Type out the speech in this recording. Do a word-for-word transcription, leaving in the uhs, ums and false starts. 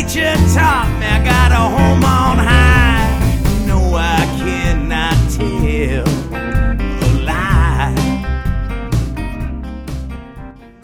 teacher taught me I got a home on